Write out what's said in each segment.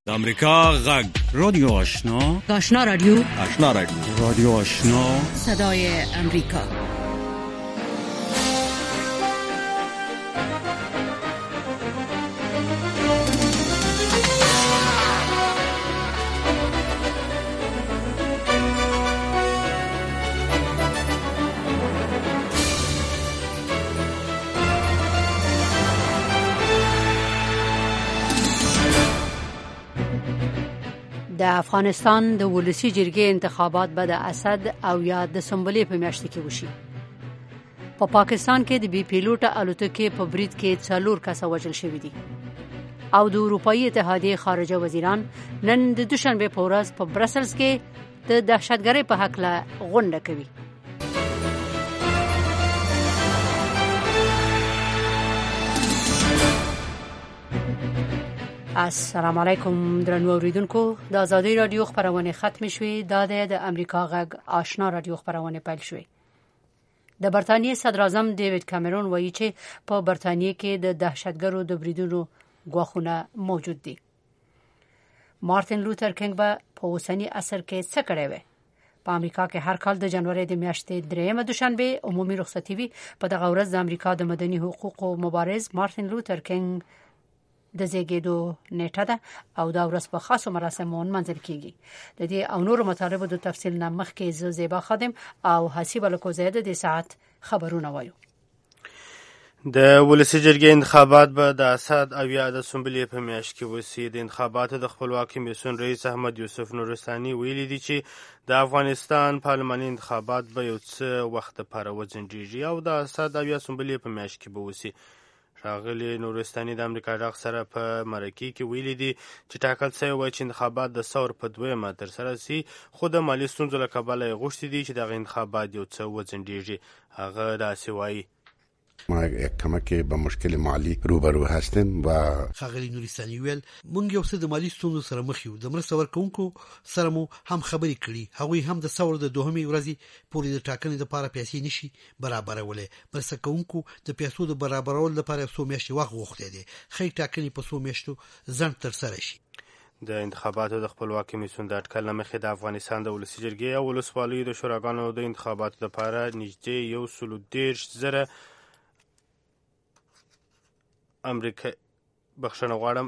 امریکا غږ رادیو آشنا آشنا رادیو رادیو آشنا صدای امریکا. د افغانستان د ولسی جرګې انتخابات به د اسد او یا د سنبلې په میاشت کې وشي. په پاکستان کې د بي پیلوټ الوتکې په برید کې 4 کسه وژل شوي دي او د اروپאי اتحادیې خارجه وزیران نن د دوشنبه په ورځ په برسلز کې د دهشتګرۍ په حق له غونډه کوي. السلام علیکم درنو اوریدونکو، د آزادۍ رادیو خبرونه ختم شوې. د امریکا غږ آشنا رادیو خبرونه پیل شوې. د برتانیې صدر اعظم دیوید کامرون وایي چې په برتانیې کې د دهشتګرو د بریدونو غواخونه موجود دي. مارتین لوتر کینګ به په اوسنی عصر کې څه کړی وي؟ په امریکا کې هر کال د جنوري د میاشتې 3 دوشنبه عمومي رخصتي وي. په دغه ورځ د امریکا د مدني حقوقو مبارز مارتین لوتر کینګ د زیږیدو نیټه ده او دا ورځ په خاصو مراسمو منځل کیږي. د دې او نور مطالبو د تفصیل نه مخکې زیبا خادم او حسیب الکوزیده د ساعت خبرونه وایو. د ولسی جرګې انتخابات به د اسد او یا د سنبلې په میاشت کې وشي. د انتخاباتو د خپلواکۍ کمیسیون رئیس احمد یوسف نورستاني ویلي دی چې د افغانستان پارلماني انتخابات به یو څه وخت لپاره وځنډیږي او د اسد او یا سنبلې په میاشت کې به وشي. ښاغلي نورستاني د امریکا غږ سره په مرکې کې ویلي دي چې ټاکل شوی و چې انتخابات د ثور په 2 ترسره شي، خو د مالي ستونزو له کبله یې غوښتي دي چې دغه انتخابات یو څه وځنډیږي. هغه داسې وایي: ما یک کمک به مشکل مالی روبرو هستیم و ښاغلي نورستاني ویل موږ یو څه د مالی ستونزو سره مخ یو. د مرسته ورکوونکو سره مو هم خبرې کړي، هغوی هم د ثور د 2مې ورځې پورې د ټاکنې لپاره پیسې نشي برابرولې. مرسته کوونکو د پیسو د برابرولو لپاره 100 میاشتې وخت غوښتي دي. خې ټاکنې په 100 میاشتو ځنډ ترسره شي. د انتخاباتو د خپلواکۍ کمیسیون د اټکل له مخې د افغانستان د ولسی جرګې او ولسوالیو د شوراګانو د انتخاباتو لپاره نږدې 130,000 امریکا بخښنه غواړم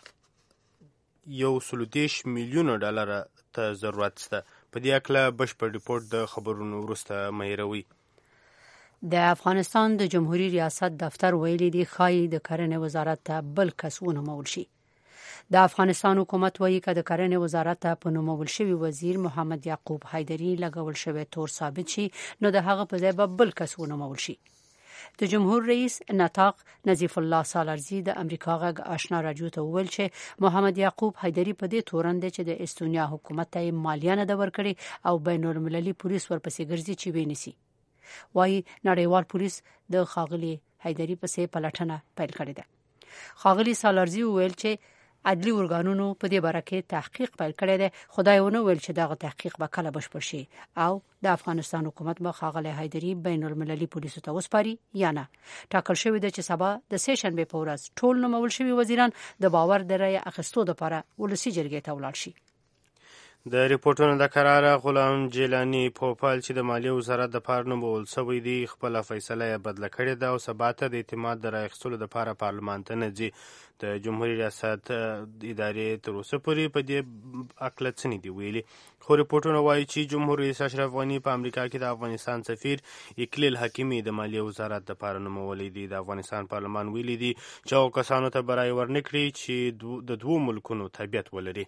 130 میلیونه ډالر ته ضرورت شته. په دې اړه بشپړ ریپورت د خبرونو وروسته مهیروي. د افغانستان د جمهوریت ریاست دفتر ویلي دی ښایي د کرنې وزارت ته بل کس ونومول شي. د افغانستان حکومت وایي چې د کرنې وزارت ته په نومول شوی وزیر محمد یعقوب حیدری لګول شوی تور ثابت شي، نو د هغه په ځای به بل کس ونومول شي. د جمهور رئیس نطاق نظیف الله سالارزی د امریکا غږ آشنا رادیو ته وویل چې محمد یعقوب حیدری په دې تورن دی چې د استونیا حکومت ته مالیه نه ورکړي او بین المللي پولیس ورپسې ګرځي چې ویني. وایي نړیوال پولیس د خاغلی حیدری پسې پلټنه پیل کړې ده. خاغلی سالارزی وویل چې عدلي ورګانونو په دې باره کې تحقیق پیل کړی دی. خدای ونه ویل چې دغه تحقیق به کله بشپړ شي او د افغانستان حکومت به خاغلی حیدری بین المللي پولیسو ته وسپاري یا نه. ټاکل شوی دی چې سبا د سه شنبه په ورځ ټول نومول شوي وزیران د باور د رایې اخیستو لپاره ولسی جرګې ته ولاړ شي. د ریپورتونو د قراره غلام جیلانی پوپال چې د مالیې وزارت د پاره نومول شوی دی خپل فیصله بدله کړې ده او سبا ته د اعتماد د رایې اخیستلو لپاره پارلمان ته نه ځي. د جمهوریت ریاست ادارې تر اوسه پورې په دې اړه څه نه دي ویلي، خو ریپورتونه وایي چې جمهور رئیس اشرف غني په امریکا کې د افغانستان سفیر اقلیل حکیمي د مالیې وزارت لپاره نومولی دی. د افغانستان پارلمان ویلي دی چې هغو کسانو ته به رایې ورنکړي چې د 2 ملکونو طبیعت ولري.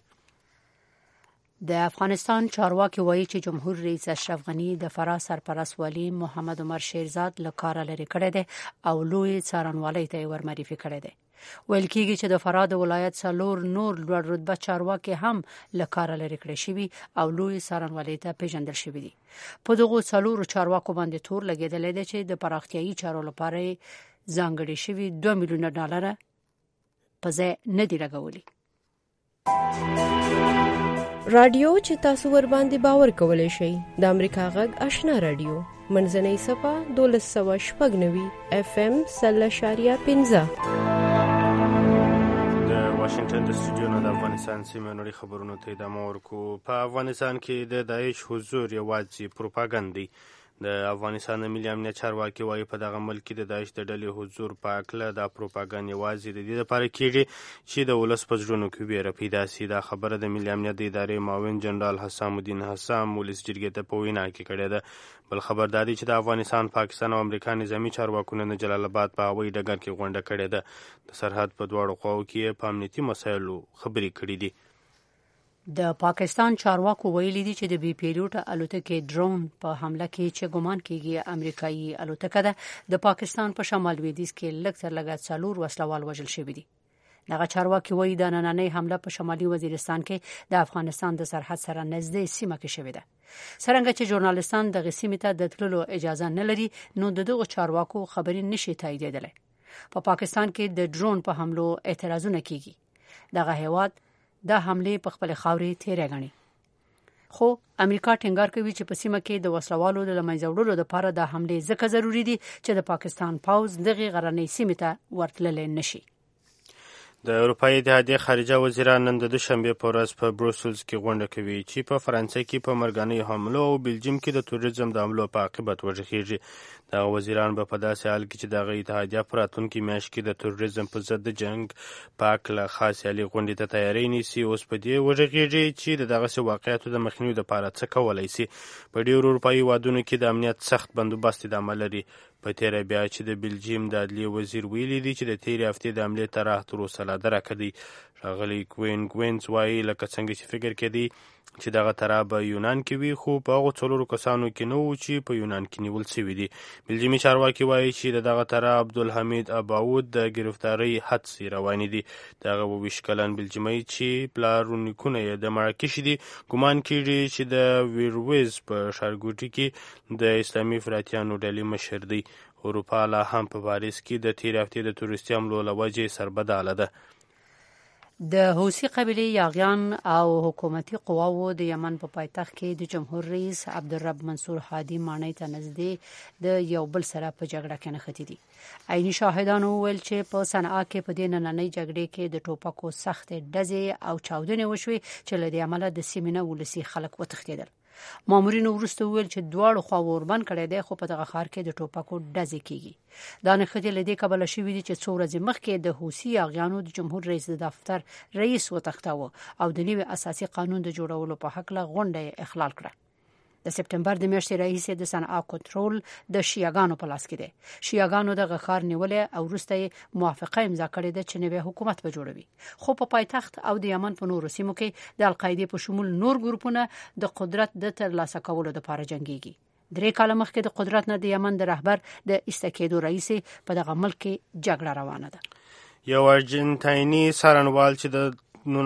د افغانستان چارواکي وایي چې جمهور رئیس اشرف غني د فراه سرپرست والی محمد عمر شیرزاد له کاره لرې کړی دی او لوی څارنوالۍ ته ورمعرفي کړی دی. ویل کېږي چې د فراه د ولایت 4 نور لوړ رتبه چارواکي هم له کاره لرې کړی شوي او لوی څارنوالۍ ته پیژندل شوي دي. په دغو 4 چارواکو باندې تور لګېدلی دی چې د پراختیایي چارو لپاره ځانګړي شوي 2 میلیونه ډالر په ځای نه دي لګولي. رادیو چې تاسو ور باندې باور کولای شئ د امریکا غږ آشنا رادیو منځنۍ صفه 1290 FM 0.15 واشنگټن د سټوډیو نه د افغانستان سیمه نړۍ خبرونو ته ادامه ورکو. په افغانستان کې د داعش حضور یوازې پروپاګند دی. د افغانستان د ملي امنیت چارواکي وایي په دغه ملک کې د داعش د ډلې حضور په هکله دا پروپاګند یوازې د دې لپاره کېږي چې د ولس په زړونو کې ویره پیدا سي. دا خبره د ملي امنیت د ادارې معاون جنرال حسام الدین حسام ولس جرګې ته په وینا کې کړې ده. بل خبر دا دی چې د افغانستان، پاکستان او امریکا نظامي چارواکونه د جلال آباد په هوایي ډګر کې غونډه کړې ده. د سرحد په دواړو خواو کې په امنیتي مسایلو خبرې کړې دي. د پاکستان چارواکو ویلي دي چې د بي پیلوټه الوتکې ډرون په حمله کې چې ګمان کېږي امریکایي الوتکه ده د پاکستان په شمال لویدیځ کې لږ تر لږه 4 وسلوال وژل شوي دي. دغه چارواکي وایي د نننۍ حمله په شمالي وزیرستان کې د افغانستان د سرحد سره نږدې سیمه کې شوې ده. څرنګه چې ژورنالیستان دغه سیمې ته د تللو اجازه نه لري، نو دغه چارواکو خبرې نشي تاییدېدلی. په پاکستان کې د ډرون په حملو اعتراضونه کیږي. دغه هیواد دا حمله په خپل خاورې تیرې غني. خو امریکا ټینګار کوي چې په سیمه کې د وسلوالو د لمنځه وړلو لپاره د حمله ځکه ضروری دي چې د پاکستان پوځ دغه غرنۍ سیمه ته ورتللی نشي. د اروپایي اتحادیې خارجه وزیران نن د دوشنبې په ورځ په بروسلز کې غونډه کوي چې په فرانسې کې په مرګنۍ حملو او بلجیم کې د توریزم د حملو په عاقبت وژغېږي. دغه وزیران به په داسې حال کې چې دغه اتحادیه په راتلونکي میاشت کې د تروریزم په ضد د جنګ په هکله خاصې عالي غونډې ته تیاری نیسي، اوس په دې وژغېږي چې د دغسې واقعیتو د مخنیوي لپاره څه کولی سي. په ډېرو اروپایي هېوادونو کې د امنیت سخت بندوبست ادامه لري. په تیره بیا چې د بلجیم د عدلیې وزیر ویلي دي چې د تیرې هفتې د حملې طرح تر اوسه لا درکه دی. ښاغلی کوینز وایي لکه څنګه چې فکر کوي چې دغه طرح به یونان کې وي، خو په هغو 4 کسانو کې نه وو چې په یونان کې نیول شوي دي. بلجیمي چارواکي وایي چې دغه طرح عبدالحمید اباود د ګرفتارۍ حدس روانې دي. دغه 22 کلن بلجیمي چې پلارونیکونه یې د مراکش دي ګمان کېږي چې د ویرویز په ښارګوټي کې د اسلامي افراطیانو ډلې مشر دی. اروپا لا هم په پاریس کې د تېرې هفتې د تروریستي حملو له وجې سربداله ده. د حوثي قبیلې یاغیان او حکومتي قواوو د یمن په پایتخت کې د جمهور رئیس عبدالرب منصور هادي ماڼۍ ته نږدې د یو بل سره په جګړه کې نښتي دي. عیني شاهدانو وویل چې په صنعا کې په دې نننۍ جګړې کې د ټوپکو سختې ډزې او چاودنې وشوې چې له دې امله د سیمې نه ولسي خلک وتښتېدل. مامورینو وروسته وویل چې دواړو خواوو وربند کړی دی، خو په دغه ښار کې د ټوپکو ډزې کیږي. دا نښتې له دې کبله شوي دي چې 2 ورځې مخکې د حوثي یاغیانو د جمهور رئیس د دفتر رئیس وتښتاوه او د نوي اساسي قانون د جوړولو په هکله غونډه اخلال کړه. د سپټمبر د میاشتې راهیسې د صنعا کنټرول د شیعاګانو په لاس کې دی. شیعاګانو دغه ښار نیولې او وروسته یې موافقه امضا کړې ده چې نوی حکومت به جوړوي. خو په پایتخت او د یمن په نورو سیمو کې د القاعدې په شمول نور ګروپونه د قدرت د ترلاسه کولو لپاره جنګيږي. 3 کاله مخکې د قدرت نه د یمن د رهبر د استکیدو رئیس په دغه ملک کې جګړه روانه ده. یو ارجنټایني څارنوال چې د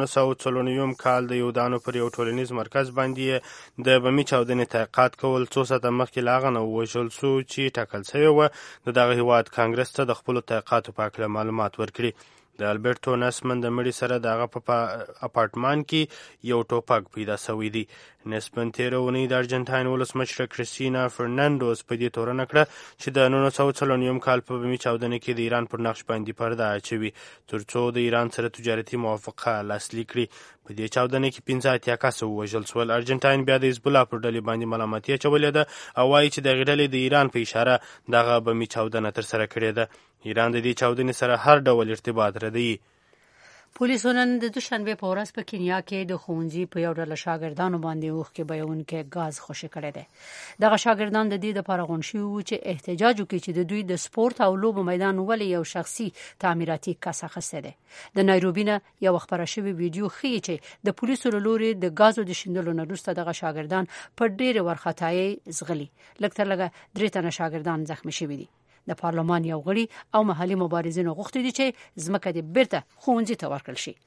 1994 کال د یهودانو پر یو ټولنیز مرکز باندې د بمي چاودنې تحقیقات کول 2 ساعته مخکې له هغه نه ووژل شو چې ټاکل شوی و د دغه هیواد کانګرس ته د خپلو تحقیقاتو په هکله معلومات ورکړي. د البرټو نسمن د مړي سره د هغه په اپارتمان کې یو ټوپک پیدا شوی دی. نسمن تېره اونۍ د ارجنټاین ولسمشره کریستینا فرناندوز په دې تورنه کړه چې د 1994 کال په بمي چاودنې کې د ایران پر نقش باندې پرده اچوي تر څو د ایران سره تجارتي موافقه لاسلیک کړي. په دې چاودنې کې 15 کسه ووژل شول. ارجنټاین بیا د حزب الله پر ډلې باندې ملامتي اچولې ده او وایي چې دغه ډلې د ایران په اشاره دغه بمي چاودنه ترسره کړې ده. ایران د دې چاودنې سره هر ډول ارتباط ردوي. پولیسو نن د دوشنبه په ورځ په کینیا کې د ښوونځي په یو ډله شاګردانو باندې اوښکې بهونکی غاز خوشې کړی دی. دغه شاګردان د دې لپاره غونډ شوي وو چې احتجاج وکړي چې د دوی د سپورت او لوبو میدان ولې یو شخصي تعمیراتي کس اخیستی دی. د نایروبي نه یو خبره شوې ویډیو ښیي چې د پولیسو له لوري د غازو د شیندلو نه وروسته دغه شاګردان په ډېرې وارخطایۍ ځغلي. لږ تر لږه 3 تنه شاګردان زخمي شوي دي. د پارلمان یو غړي او محلي مبارزینو غوښتي دي چې ځمکه دې بیرته ښوونځي ته ورکړل شي.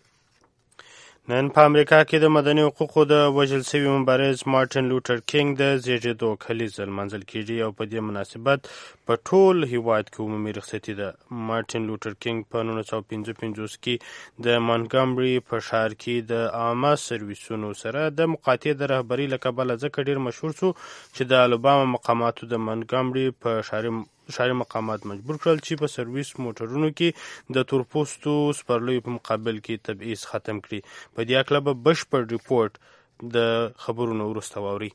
نن په امریکا کې د مدني حقوقو د وژل شوي مبارز مارټین لوټر کینګ د زیږېدو کلیز لمانځل کېږي او په دې مناسبت په ټول هیواد کې عمومي رخصتي ده. مارټین لوټر کینګ په 1955 کې د مونټګمري په ښار کې د عامه سرویسونو سره د مقاطعې د رهبرۍ له کبله ځکه ډېر مشهور شو چې د الاباما مقاماتو د مونټګمري په ښاري ښاري مقامات مجبور کړل چې په سرویس موټرونو کې د تورپوستو سپرلیو په مقابل کې تبعیض ختم کړي. په دې هکله به بشپړ ریپورټ د خبرونو وروسته واوري.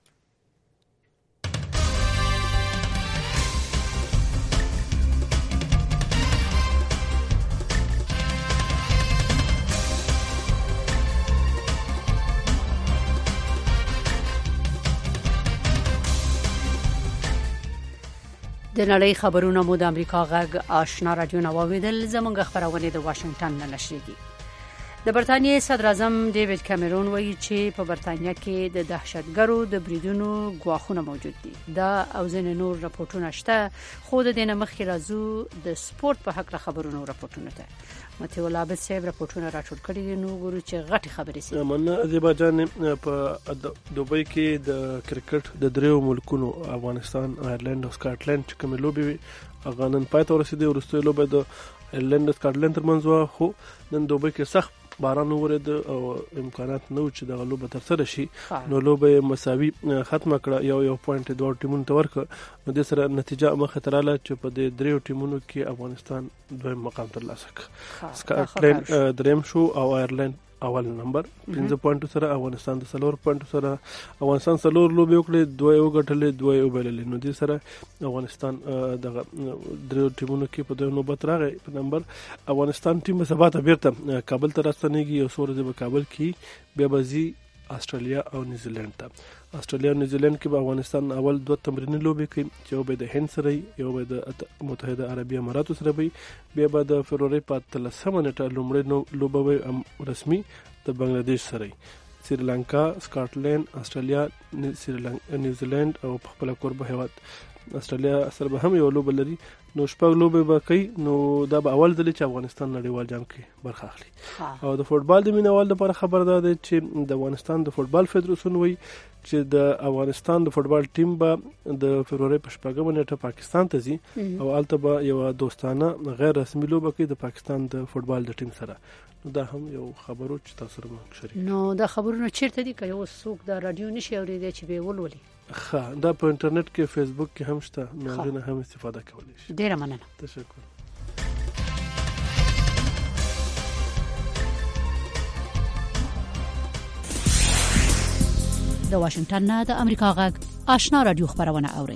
د نړۍ خبرونه مو د امریکا غږ آشنا رادیو نه واوریدل. زموږ خبرونه د واشنگټن نه نشریږي. د برتانیې صدر اعظم ډیوډ کیمرون وایي چې په برتانیا کې د دهشتګرو د بریدونو ګواښونه موجود دي. دا او ځینې نور راپورټونه شته، خو د دې نه مخکې راځو د سپورت په حق خبرونو راپورټونه ته. متي الله عبد صاحب راپورټونه راټول کړي دي، نو ګورو چې غټي خبرې سي. من اذربایجان په دوبۍ کې د کرکټ د دریو ملکونو افغانستان، آیرلند او سکاټلند چې کومې لوبې هغه نن پای ته ورسېدې. وروستۍ لوبه د آیرلند او سکاټلند ترمنځ وه، خو نن دوبۍ کې سخت باران ورید او امکانات نه و چې دغه لوبه ترسره شي. نو لوبه مساوي ختمه کړه، یو پوینټ دوه ټیمونو ته ورکړه. نو د سره نتیجه مخه ته رااله چې په دې دریو ټیمونو کې افغانستان دویم مقام ترلاسه کړ. سکاټلند دریم شو او آیرلند اول نمبر 15 پوینټ سره. افغانستان د 4 پوینټ سره. افغانستان 4 لوبې وکړې، 2 یې وګټلې، 2 یې وبایللې. نو دې سره افغانستان دغه درې ټیمونو کې په دوه نوبت راغی په نمبر. افغانستان ټیم به سبا ته بیرته کابل ته راستنېږي، یو څو ورځې به کابل کې، بیا به ځي استرالیا او نیوزیلند ته. استرالیا او نیوزیلند کې به افغانستان اول 2 تمریني لوبې کوي، چې یو به د هند سره، یو به د متحده عربي اماراتو سره وي. بیا به د فبروري په 13 نیټه لومړی لوبه وي رسمي د بنگلاديش سره. سریلانکا، سکاټلند، استرالیا، نیوزیلند او په خپل کوربه هیواد استرالیا سره به هم یو لوبه لري. نو شپږ لوبې به کوي. نو دا به اول ځل چې افغانستان نړیوال جام کې برخه اخلي. او د فوټبال د مینوال لپاره خبر ده چې د افغانستان د فوټبال فدراسیون وایي چې د افغانستان د فوټبال ټیم به د فبروري په 4 نیټه پاکستان ته ځي او هلته به یو دوستانه غیر رسمي لوبه کوي د پاکستان د فوټبال د ټیم سره. نو دا هم یو خبرو چې تاسو سره شریک. نو دا خبرونه چیرته دي که یو څوک د رادیو نشي اوریدي چې به ولولي؟ دا په انټرنیټ کې، فیسبوک کې هم شته، نو غوښنه هم استفاده کولی شي. ډیره مننه. تشکر. د واشنگټن نه د امریکا غږ آشنا رادیو خبرونه اوري.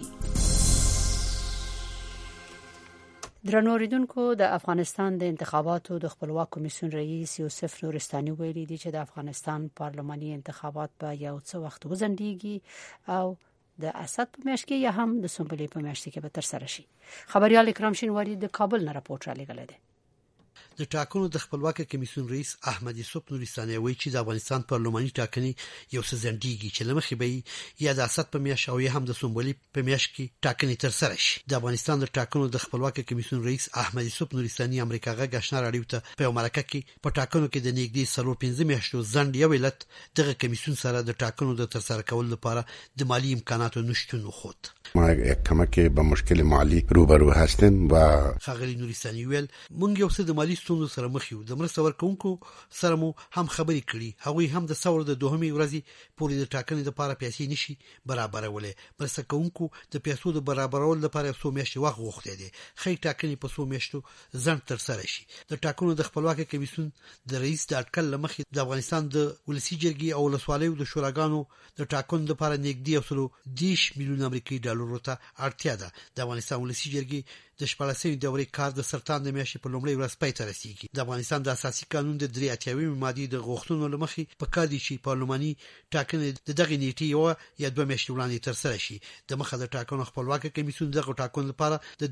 درنو اوریدونکو، د افغانستان د انتخاباتو د خپلواک کمیسیون رئیس یوسف نورستاني ویلي دی چې د افغانستان پارلماني انتخابات په یو څه وخت وځنډيږي او د اسد په میاشت کې یا هم د سنبلې په میاشت کې به ترسره شي. خبريال اکرام شینواری د کابل نه راپورټ را لګل دی. د ټاکنو د خپلواک کمیسیون رئیس احمد یوسف نورستاني وایي چې د افغانستان پارلماني ټاکنې یو څه ځنډيږي چې لمخې به یا د اسد په میاشت او یا هم د سنبلې په میاشت کې ټاکنې ترسره شي. د افغانستان د ټاکنو د خپلواک کمیسیون رئیس احمد یوسف نورستاني امریکا غږ آشنا رادیو ته په مرکه کې په ټاکنو کې د نږدې 15 میاشتو ځنډ یو علت دغه کمیسیون سره د ټاکنو د ترسره کولو لپاره د مالی امکاناتو نشټون خود. ما کمکه به مشکل مالی روبرو هستیم و خاغلی نورستاني ویل مونږ یو څه د مالی ستونزو سره مخ یو. د مرسته ورکوونکو سره مو هم خبرې کړي، هغوی هم د څور د دوهمې ورځې پورې د ټاکنې لپاره پیسې نشي برابرولې. مرسته کوونکو د پیسو د برابرولو لپاره یو څو میاشتې وخت غوښتي دي. خې ټاکنې په څو میاشتو ځنډ ترسره شي. د ټاکنو د خپلواک کمیسیون د رئیس د اټکل لمخې د افغانستان د ولسی جرګې او ولسوالیو د شوراګانو د ټاکنو لپاره نږدې 10 میلیون امریکایي ډالرو ته اړتیا ده. د افغانستان ولسی جرګې د 14 دورې کار د سرطان د میاشتې په لومړۍ ورځ پای ته رسیدي. د افغانستان د اساسي قانون د 83 ماده د غوښتنو لمخې په کار دي چې پارلماني ټاکنې د دغه نیټې یو یا دوه میاشتې وړاندې ترسره شي. د مخه د ټاکنو خپلواک کمیسیون دغه ټاکنو لپاره د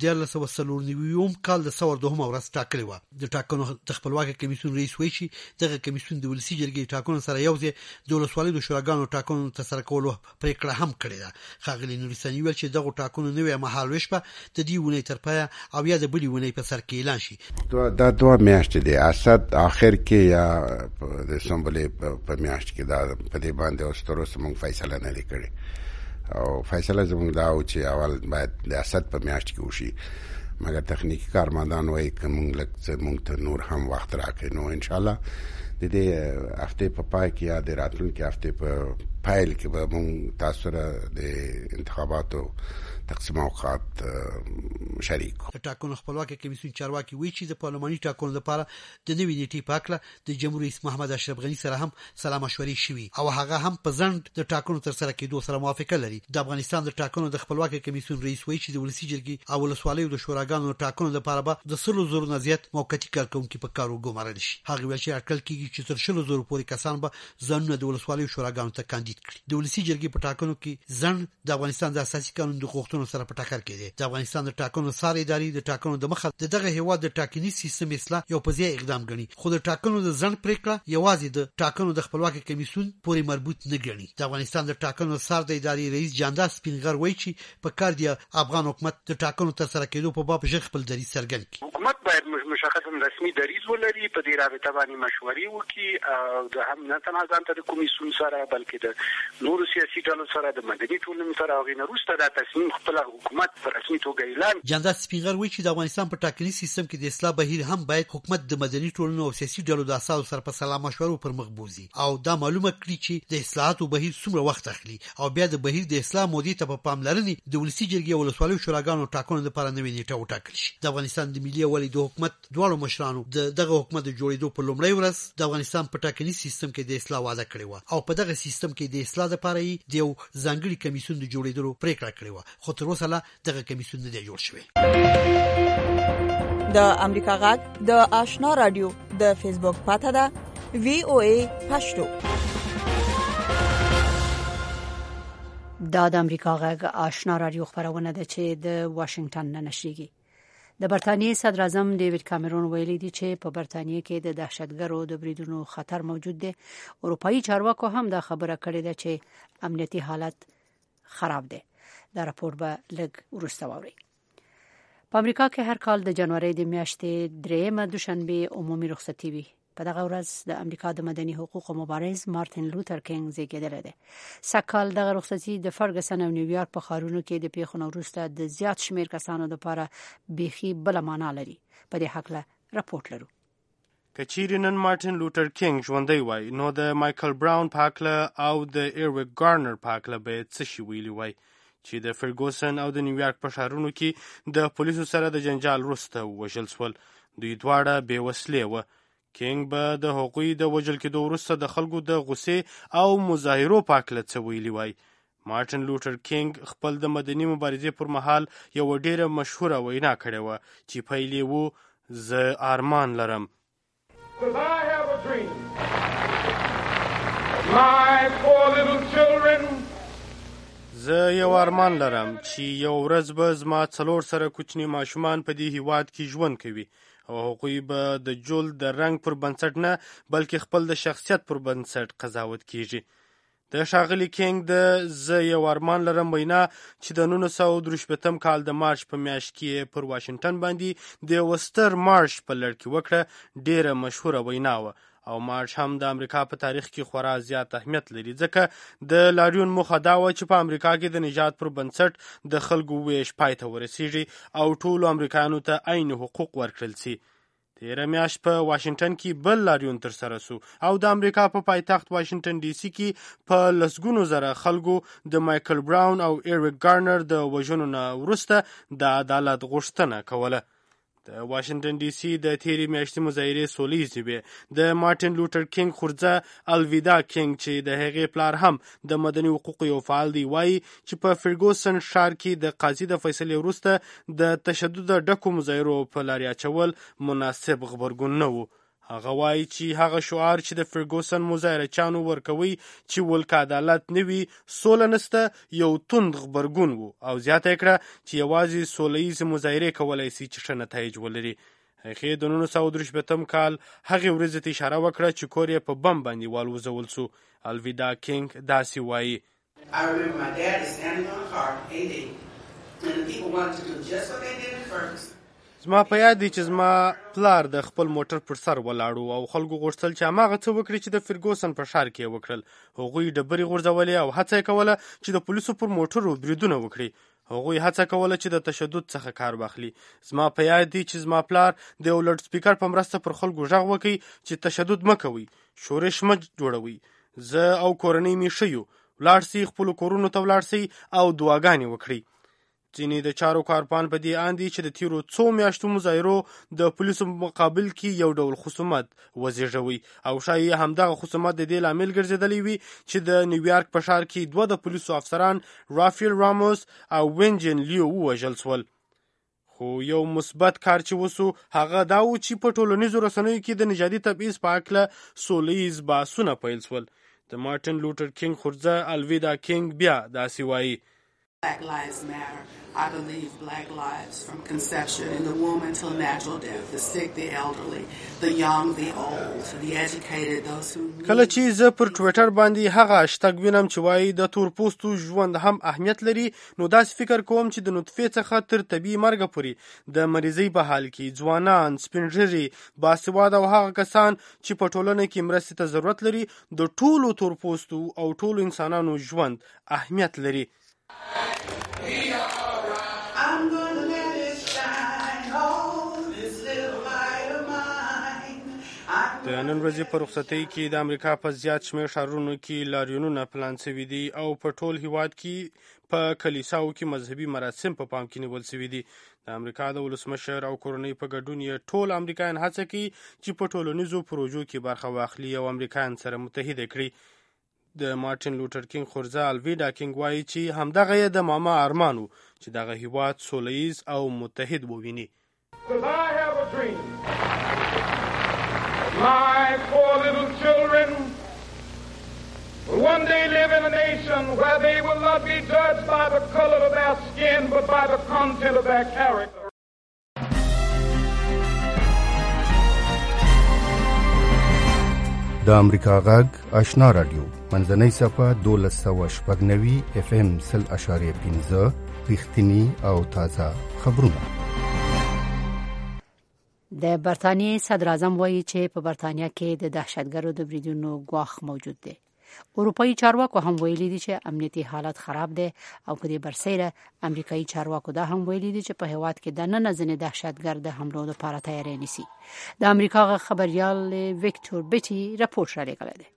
1990 کال د 2 ورځ ټاکلې و. د ټاکنو د خپلواک کمیسیون رئیس وایي چې دغه کمیسیون د ولسی جرګې ټاکنو سره یوځای د ولسوالیو د شوراګانو ټاکنو ترسره کولو پریکړه هم کړې ده. خاغلی نورستاني ویل چې دغه ټاکنو نوې مهال وشپه د دې ونې تر پای او یا د بلی ونې په سر کې اعلان شي. دا دوه میاشتې دي. اسد اخر کې یا د سنبلې په میاشت کې دا په دې باندې اوس تر اوسه موږ فیصله نه لیکړي او فیصله زموږ دا و چې اول باید د اسد په میاشت کې وشي، مګر تخنیکی کارمندان وایي که موږ ته نور هم وخت راکړي. نو ان شاء الله د دې هفته په پای کې یا د راتلونکي هفته په فایل کې به موږ تاسو سره د انتخاباتو تقسیم اوقات شریک د ټاکنو خپلواکي کمیسیون چارواکي وایي چې د پارلماني ټاکنو لپاره د نوې نیټې په اړه د جمهوریت رئیس محمد اشرف غنی سره هم سلا مشورې شوې او هغه هم په ځند د ټاکنو تر سره کېدو سره موافقه لري. د افغانستان د ټاکنو د خپلواکي کمیسیون رئیس وایي چې د ولسی جرګې او ولسوالیو د شوراګانو ټاکنو لپاره به د 100,000 نه زیات موقتي کارکونکو په کار وګمارل شي. هغه ویل چې اټکل کېږي چې تر 100,000 پورې کسان به ځانونه د ولسوالیو شوراګانو ته کاندید کړي. د ولسی جرګې په ټاکنو کې ځن د افغانستان د اساسي قانون د غوښتنو سره په ټکر کې دي. د افغانستان د ټاکنو ساري اداري د ټاکنو د مخه دغه هیواد د ټاکنیز سیستم اصلاح یو پزیا اقدام غني، خو د ټاکنو د ځن پریکړه یوازې د ټاکنو د خپلواکي کمیسیون پورې مربوط نه ګڼي. د افغانستان د ټاکنو سار د اداري رئیس جاندار سپینغر وایي چې په کار دی افغان حکومت د ټاکنو تر سره کېدو په باب ژر خپل دریځ څرګند کړي. حکومت باید مشخص رسمي دریځ ولري، په دې رابطه باندې مشورې وکړي او د هم نه تنها ځان ته د کمیسیون سره بلکې د نورو سیاسي ډلو سره د مدني ټولنې سره او غینروسته د تصمیم خپل حکومت په رسمي توګه اعلان. جاندار سپینغر وایي چې د افغانستان په ټاکنیز سیستم کې د اصلاح بهیر هم باید حکومت د مدني ټولنې او سیاسي ډلو د اساسو سره په سلا مشورو پر مخ بوزي او دا معلومه کړي چې د اصلاحاتو بهیر څومره وخت اخلي او بیا د بهیر د اصلاح مودې ته په پاملرنې د ولسی جرګې او ولسوالیو شوراګانو ټاکنو لپاره نوې نیټه وټاکل شي. د افغانستان د ملي یووالي د حکومت دواړو مشرانو دغه حکومت د جوړېدو په لومړۍ ورځ د افغانستان په ټاکنیز سیستم کې د اصلاح وعده کړې و او په دغه سیستم کې د اصلاح لپاره د یو ځانګړي کمیسیون د جوړېدو پریکړه کړې و، خو تر اوسه لا دغه کمیسیون نه دی جوړ شوی. د امریکا غږ د آشنا رادیو د فیسبوک پاڼه ده VOA پښتو. دا د امریکا غږ آشنا رادیو خبرونه ده چې د واشنگټن نه نشریږي. د برتانیې صدر اعظم ډیوډ کامرون ویلي دی چې په برتانیې کې د دهشتګرو د بریدونو خطر موجود دی. اروپאי چارواکو هم دا خبره کړې ده چې امنیتي حالت خراب دی. دا راپور به لږ وروسته واورئ. په امریکا کې هر کال د جنوري د میاشتې 3 دوشنبه عمومي رخصتي وي. په دغه ورځ د امریکا د مدني حقوقو مبارز مارټین لوتر کینګ زیږیدلی دی. سږکال دغه رخصتي د فرګسن او نیویارک په ښارونو کې د پیښو وروسته د زیات شمیر کسانو لپاره بیخي بل معنا لري. په دې حق له راپورټ لرو. کچېرې نن مارټین لوتر کینګ ژوندی وای نو د مایکل براون پاکله او د ایرویک ګارنر پاکله به څه شي ویلي وای چې د فرګوسن او د نیویارک په ښارونو کې د پولیسو سره د جنجال وروسته وژل شول. دوی دواړه بې وسلې وه. کینګ به د هغوی د وژل کېدو وروسته د خلکو د غوسې او مظاهرو په هکله څه ویلي وای. مارټین لوتر کینګ خپل د مدني مبارزې پر مهال یوه ډېره مشهوره وینا کړې وه چې پیل یې و زه ارمان لرم. زه یو ارمان لرم چې یو ورځ به زما 4 سره کوچني ماشومان په دې هیواد کې ژوند کوي او هغوی به د جلد د رنګ پر بنسټ نه بلکې خپل د شخصیت پر بنسټ قضاوت کیږي. د ښاغلي کینګ د زه یو ارمان لرم وینا چې د 1963 کال د مارچ په میاشت کې پر واشنگټن باندې د یو ستر مارش په لړ کې وکړه ډیره مشهوره وینا وه او مارش هم د امریکا په تاریخ کې خورا زیات اهمیت لري ځکه د لاریون موخه دا وه چې په امریکا کې د نژاد پر بنسټ د خلکو ویش پای ته ورسیږي او ټولو امریکایانو ته عین حقوق ورکړل شي. تیره میاشت په واشنگټن کې بل لاریون ترسره شو او د امریکا په پایتخت واشنگټن ډي سي کې په لسګونو زره خلکو د مایکل براون او ایریک ګارنر د وژنو نه وروسته د عدالت غوښتنه کوله. د واشنگټن ډي سي د تیرې میاشتې مظاهرې سولیزې وې. د مارټین لوتر کینګ خورځه الویدا کینګ چې د هغې پلار هم د مدني حقوقو یو فعال دی وایي چې په فرګوسن ښار کې د قاضي د فیصلې وروسته د تشدد ډکو مظاهرو په لارې اچول مناسب غبرګون نه و. هغه وایي چې هغه شعار چې د فرګوسن مظاهرچیانو ورکوي چې ولکه عدالت نه وي سوله نسته یو توند غبرګون و او زیاته یې کړه چې یوازې سوله ییزې مظاهرې کولی شي چې ښه نتایج ولري. هغې د 1963 کال هغې ورځې ته اشاره وکړه چې کور یې په بم باندې والوځول شو. الویدا کینګ داسې وایي زما په یاد دی چې زما پلار د خپل موټر پر سر ولاړو او خلکو غوښتل چې هماغه څه وکړي چې د فرګوسن په ښار کې وکړل. هغوی ډبرې غورځولې او هڅه یې کوله چې د پولیسو پر موټرو بریدونه وکړي. هغوی هڅه کوله چې د تشدد څخه کار واخلي. زما په یاد دی چې زما پلار د یو لوډ سپیکر په مرسته پر خلکو غږ وکړي چې تشدد مه کوئ، شورش مه جوړوئ، زه او کورنۍ مې ښه یو. ولاړ سي، خپلو کورونو ته ولاړ سي او دعاګانې وکړي. ځینې د چارو کارپان په دې اند دي چې د تیرو څو میاشتو مظاهرو د پولیسو مقابل کې یو ډول خصومت وزېږوي او ښایي همدغه خصومت د دې لامل ګرځېدلی وي چې د نیویارک په ښار کې 2 د پولیسو افسران رافیل راموس او وینجن لیو ووژل شول. خو یو مثبت کار چې وسو هغه دا و چې په ټولنیزو رسنیو کې د نژادي تبعیض په هکله سوله ییز بحثونه پیل شول. د مارټن لوټر کینګ خورځه الویدا کینګ بیا داسې وایي: Black lives matter. I believe black lives from conception in the womb until natural death, the sick, the elderly, the young, the old, the educated, those who need. کله چې زه پر ټویټر باندې هغه هاشتګ وینم چې وایي د تورپوستو ژوند هم اهمیت لري، نو داسې فکر کوم چې د نطفې څخه تر طبیعي مرګه پورې د مریضۍ په حال کې ځوانان، سپین ږیري، باسواده او هغه کسان چې په ټولنه کې مرستې ته ضرورت لري، د ټولو تورپوستو او ټولو انسانانو ژوند اهمیت لري. د نن ورځې په رخصتۍ کې د امریکا په زیات شمېر ښارونو کې لاریونونه پلان شوي دي او په ټول هیواد کې په کلیساو کې مذهبي مراسم په پام کې نیول شوي دي. د امریکا د ولسمشر او کورنۍ په ګډون یې ټول امریکایان هڅه کوي چې په ټولنیزو پروژو کې برخه واخلي او امریکایان سره متحده کړي. د مارټن لوټر کینګ خورځه الویدا کینګ وایي چې همدغه یې د ماما ارمان و چې دغه هیواد سوله ییز او متحد وویني. My 4 little children will one day live in a nation where they will not be judged by the color of their skin but by the content of their character. د امریکا غږ آشنا رادیو منځنۍ صفحه 1290 FM 0.5 رښتینی او تازه خبرونه. د برتانیې صدر اعظم وایي چې په برتانیا کې د دهشتګرو د بریدونو ګواښ موجود دی. اروپایي چارواکو هم ویلي دي چې امنیتي حالت خراب دی او په دې برسېره امریکایي چارواکو دا هم ویلي دي چې په هیواد کې دننه ځینې دهشتګر د حملو لپاره تیاری نیسي. د امریکا خبريال ویکټور بیټي راپور شریکوي دی.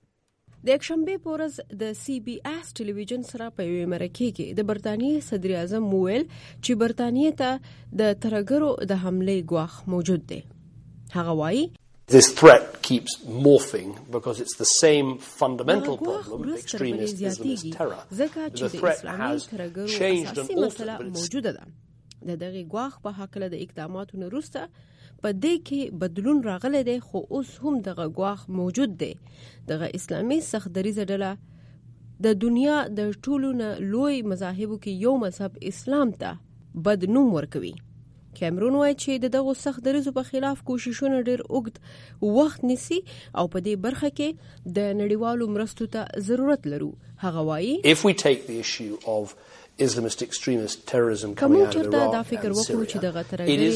د یکشنبه په ورځ د CBS ټلویزیون سره په یوه مرکه کې د برتانیې صدر اعظم وویل چې برتانیې ته د ترهګرو د حملې ګواښ موجود دی. هغه وایي This threat keeps morphing because it's the same fundamental problem of extremist Islamist terror. The threat has changed and altered, but it's د دغه ګواښ په حق له اقداماتو وروسته په دې کې بدلون راغلی دی، خو اوس هم دغه ګواښ موجود دی. دغه اسلامي سختدریزه ډله د دنیا د ټولو نه لوی مذاهبو کې یو مذهب اسلام ته بد نوم ورکوي. کیمرون وایي چې دغه سختدریزو په خلاف کوششونه ډېر اوږد وخت نیسي او په دې برخه کې د نړیوالو مرستو ته ضرورت لرو. هغه وایي if we take the issue of Islamist extremist terrorism coming out of Iraq دا فکر وکړو چې دغه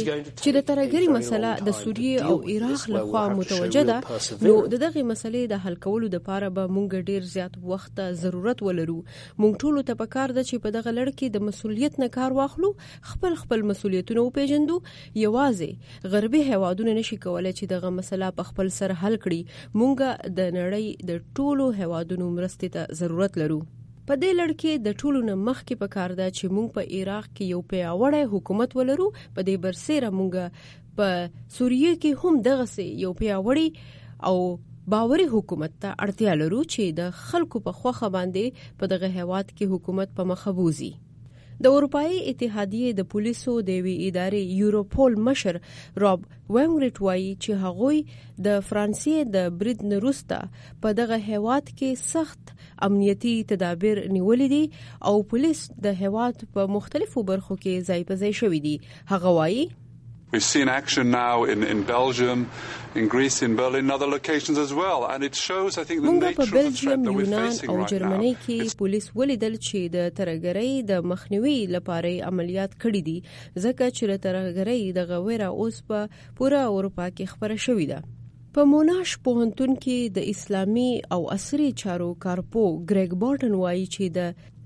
ترهګري مسله د سوریې او عراق لخوا متوجه ده، نو دغه مسلې د حل کولو لپاره به مونږ ډیر زیات وخت ضرورت ولرو. مونږ ټول ته پکار ده چې په دغه لړ کې د مسؤلیت نه کار واخلو، خپل مسؤلیتونه وپیژندو. یوازې غربي هیوادونه نشي کولای چې دغه مسله په خپل سر حل کړي. مونږ د نړۍ د ټولو هیوادونو مرستې ته ضرورت لرو. په دې لړ کې د ټولو نه مخکې پکار ده چې مونږ په عراق کې یو پیاوړی حکومت ولرو. په دې برسېره مونږ په سوریې کې هم دغه یو پیاوړی او باوري حکومت ته اړتیا لرو چې د خلکو په خوخه باندې په دغه هیواد کې حکومت په مخه بوزي. د اروپאי اتحادیې د پولیسو د وی ادارې یوروپول مشر راب وینګریټ وایي چې هغوی د فرانسې د برید وروسته په دغه هیواد کې سخت امنیتي تدابیر نیولې دي او پولیس د هیواد په مختلفو برخو کې ځای په ځای شوي دي. هغه وایي We've seen action now in Belgium, in Greece, in Berlin, and other locations as well. And it shows, I think, the nature of the threat that we're facing right now. جرمني کې پولیس ولیدل چې د ترهګرۍ د مخنیوي لپاره عملیات کړي دي، ځکه چې د ترهګرۍ د غوېره اوس په پوره اروپا کې خبره شوې ده. په موناش پوهنتون کې د اسلامي او عصري چارو کارپو ګریګ بارټن وایي چې د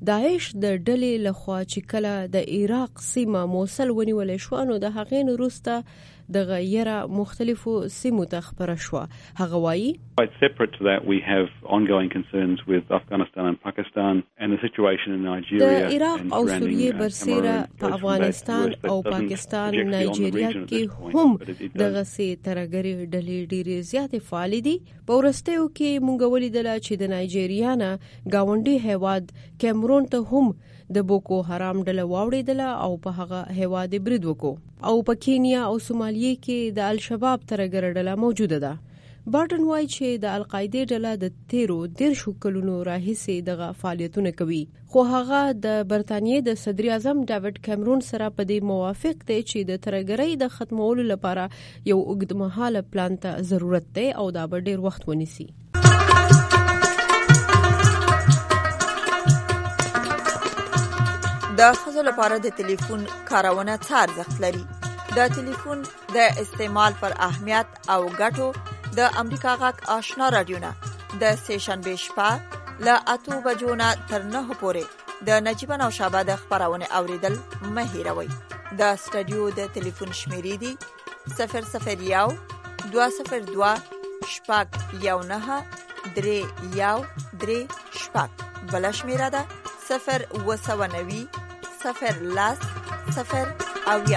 داعش د ډلې لخوا چې کله د عراق سیمه موصل ونیول شو نو د هغې وروسته د غیره مختلفو سیمو ته خبره شو. هغه وایي quite separate to that we have ongoing concerns with Afghanistan and Pakistan and the situation in Nigeria. د عراق او سوریه برسیره په افغانستان او پاکستان نایجیریا کې هم د غسې ترګری ډلې ډېرې زیاتې فعال دي. په ورستیو کې مونږ ولیدل چې د نایجیریا نه گاونډي هیواد کیمرون ته هم د بوکو حرام ډله واوړېدله او په هغه هیواد برید وکړو او په کینیا او سومالیه کې د الشباب ترګر ډله موجوده ده. بارټن وایي چې د القاعده ډله د 13 کلونو راهیسې دغه فعالیتونه کوي خو هغه د برتانیې د صدر اعظم ډیوډ کیمرون سره په دې موافق دی چې د ترګرۍ د ختمولو لپاره یو اوږدمهاله پلان ته ضرورت دی او دا به ډېر وخت ونیسي. د ښځو لپاره د ټلیفون کارونه څه ارزښت لري؟ د ټلیفون د استعمال پر اهمیت او ګټو د امریکا غږ آشنا رادیو نه د سیشنبه شپه له 8 بجو نه تر 9 پورې د نجیب نوشابه د خبرونه اوریدل مه هیروئ. د سټډیو د ټلیفون شمیرې دي 001 202 شپږ 19 3 شپږ. بل شمیره ده 0 صفر لاس صفر اویا.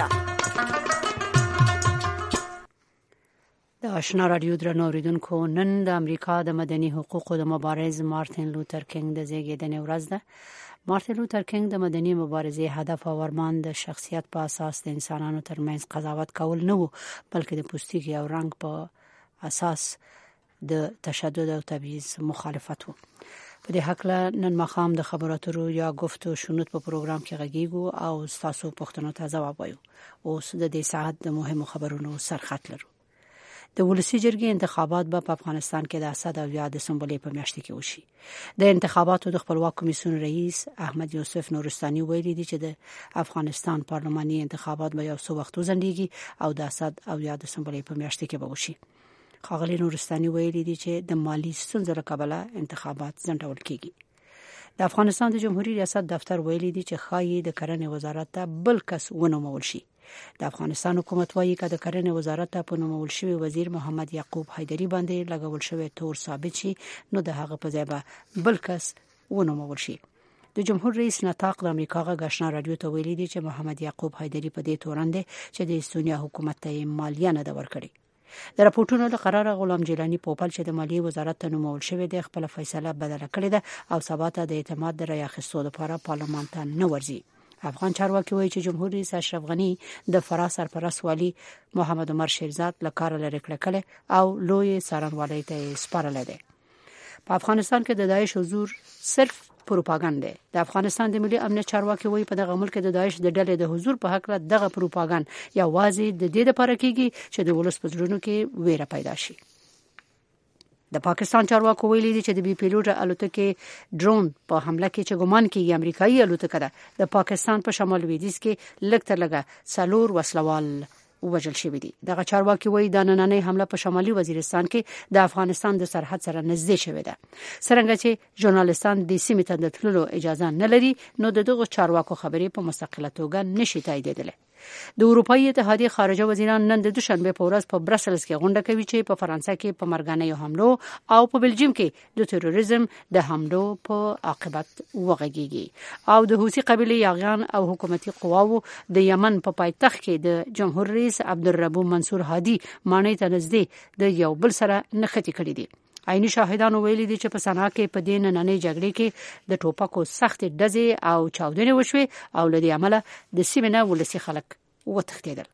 د آشنا رادیو درنو اوریدونکو، نن د امریکا د مدني حقوقو د مبارز مارتین لوتر کینګ د زیږیدنې ورځ ده. مارتین لوتر کینګ د مدني مبارزې هدف او ارمان د شخصیت په اساس د انسانانو ترمنځ قضاوت کول نه وو، بلکې د پوستکي او رنګ په اساس د تشدد او تبعیض مخالفت وو. په دې حق نن مخام د خبرو اترو یا گفتو شنود په پروګرام کې غږیږو او تاسو پوښتنو ته ځواب وایو. اوس د دې ساعت د مهمو خبرونو سرخط لرو. د ولسی جرګې انتخابات په افغانستان کې د اسد او یا د سنبلې په میاشت کې وشي. د انتخاباتو د خپلواک کمیسیون رئیس احمد یوسف نورستاني ویلي دی چې د افغانستان پارلماني انتخابات به یو څو وخت وځنډيږي او د اسد او یا د سنبلې په میاشت کې به وشي. خاغلی نورستاني ویلي دی چې د مالی ستونزو له کبله انتخابات ځنډول کیږي. د افغانستان د جمهوریت ریاست دفتر ویلي دی چې خایي د کرنې وزارت ته بل کس ونومول شي. د افغانستان حکومت وایي چې د کرنې وزارت ته په نومول شوی وزیر محمد یعقوب حیدری باندې لګول شوی تور ثابت شي نو د هغه په ځای به بل کس ونومول شي. د جمهور رئیس نطاق د امریکا غږ آشنا رادیو ته ویلي دی چې محمد یعقوب حیدری په دې تورن دی چې د استونیا حکومت ته مالیه نه ورکړي. د راپورټونو له قرار غلام جیلانی پوپل چې د مالیې وزارت ته نومول شوی دی خپل فیصله بدله کړې ده او سبا ته د اعتماد د رای اخیستو لپاره پارلمان ته نه ورځي. افغان چارواکي وایي چې جمهور رئیس اشرف غنی د فرا سرپرست والی محمد عمر شیرزاد له کار لري کړل او لوی څارنوالۍ ته سپارل دي. په افغانستان کې د داعش حضور صرف پروپاګاندا دی. د افغانستان د ملي امنیت چارواکي وایي په دغه ملک د داعش د ډلې د حضور په حق دغه پروپاګاندا یوازې د دې لپاره کیږي چې د ولس په زړونو کې ویره پیدا شي. د پاکستان چارواکو ویلي دي چې د بي پیلوټ الوتکې ډرون په حمله کې چې ګمان کیږي امریکایي الوتکه ده د پاکستان په شمال لویدیځ کې لږ تر لږه 4 وسلوال وژل شوی دي. دغه چارواکي وایي د نننۍ حمله په شمالي وزیرستان کې د افغانستان د سرحد سره نږدې شوې ده. څرنګه چې ژورنالیستان د سیمې ته د تللو اجازه نه لري نو دغه چارواکو خبرې په مستقله توګه نشي تاییدېدلی. د اروپאי اتحادیې خارجه وزیران نن د دوشنبه په ورځ په برسلز کې غونډه کوي چې په فرانسه کې په مرګانه حملو او په بلجیم کې د تروریزم د حملو په عاقبت وغږیږي او د حوثي قبیله یاغیان او حکومتي قواو د یمن په پایتخت کې د جمهور رئیس عبدالربو منصور هادي مانې ته نږدې د یو بل سره نښتې کړې دي. عیني شاهدانو ویلي دي چې په صنعا کې په دې نننۍ جګړې کې د ټوپکو سخت ډزې او چاودنې وشوي او له دې عمله د سیمې نه ولسي خلک وتښتېدل.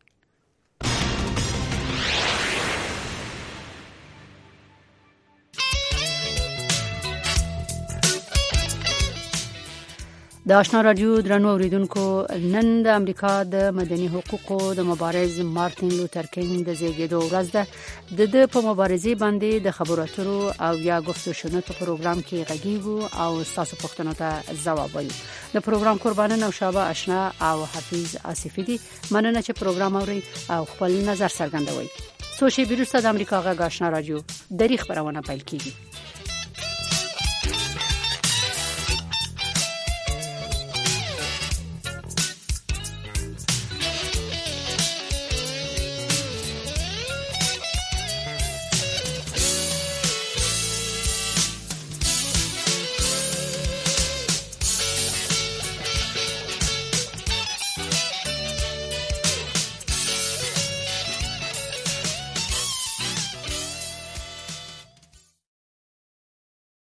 د آشنا رادیو درنو اوریدونکو، نن د امریکا د مدني حقوقو د مبارز مارتین لوتر کینګ د زیږیدو ورځ ده. د په مبارزې باندې د خبرو اترو او یا گفتگو شنود په پروګرام کې غږیږو او تاسو پوښتنو ته ځواب وایو. د پروګرام قربانه نوشابه آشنا او حفیظ آصفی دي. مننه چې پروګرام اوري او خپل نظر څرګندوي. څو شی وروسته د امریکا غږ آشنا رادیو د خبرونه پیل کیږي.